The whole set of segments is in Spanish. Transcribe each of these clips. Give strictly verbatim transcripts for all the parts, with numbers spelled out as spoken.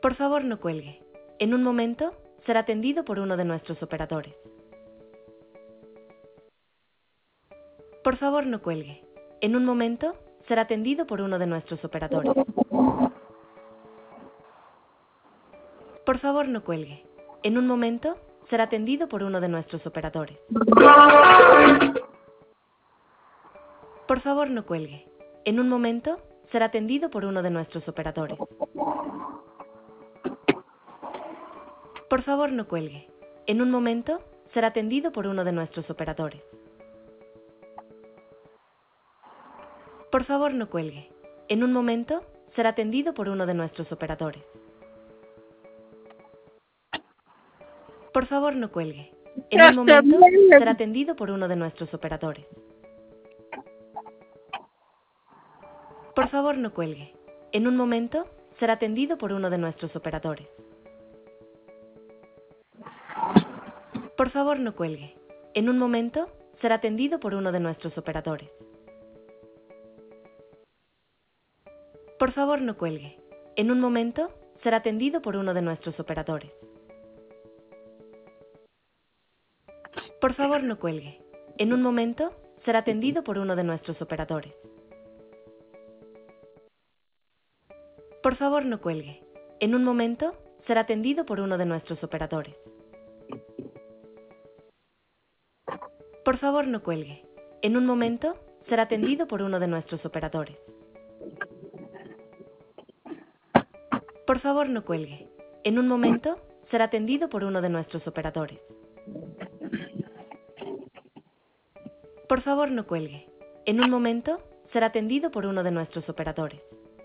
Por favor, no cuelgue. En un momento, será atendido por uno de nuestros operadores. Por favor, no cuelgue. En un momento, será atendido por uno de nuestros operadores. Por favor, no cuelgue. En un momento, será atendido por uno de nuestros operadores. Por favor, no cuelgue. En un momento, será atendido por uno de nuestros operadores. Por favor, no cuelgue. En un momento, será atendido por uno de nuestros operadores. Por favor, no cuelgue. En un momento, será atendido por uno de nuestros operadores. Por favor, no cuelgue. En un momento, será atendido por uno de nuestros operadores. Por favor, no cuelgue. En un momento, será atendido por uno de nuestros operadores. Por favor, no cuelgue. En un momento, será atendido por uno de nuestros operadores. Por favor, no cuelgue. En un momento, será atendido por uno de nuestros operadores. Por favor, no cuelgue. En un momento, será atendido por uno de nuestros operadores. Por favor, no cuelgue. En un momento, será atendido por uno de nuestros operadores. Por favor, no cuelgue. En un momento, será atendido por uno de nuestros operadores. Por favor, no cuelgue. En un momento, será atendido por uno de nuestros operadores. Por favor, no cuelgue. En un momento, será atendido por uno de nuestros operadores.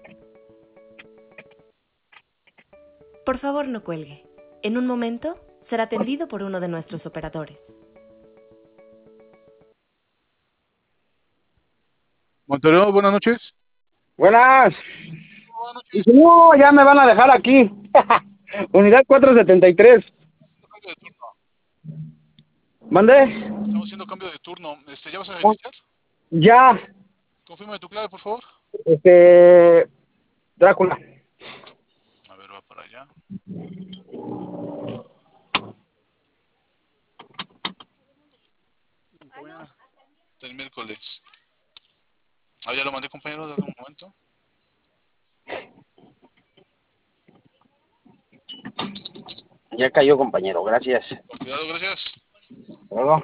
Por favor, no cuelgue. En un momento, será atendido por uno de nuestros operadores. Monterrey, buenas noches. Buenas. Buenas Y si noches. no, ya me van a dejar aquí. Unidad cuatrocientos setenta y tres. Cambio de turno. ¿Mandé? Estamos haciendo cambio de turno. Este, ¿ya vas a Ah, reiniciar? ya. Confirma tu clave, por favor. Este. Drácula. A ver, va para allá. Mañana. El miércoles. Ah, ya lo mandé, compañero, dame un momento. Ya cayó, compañero. Gracias. Con cuidado, gracias. Luego.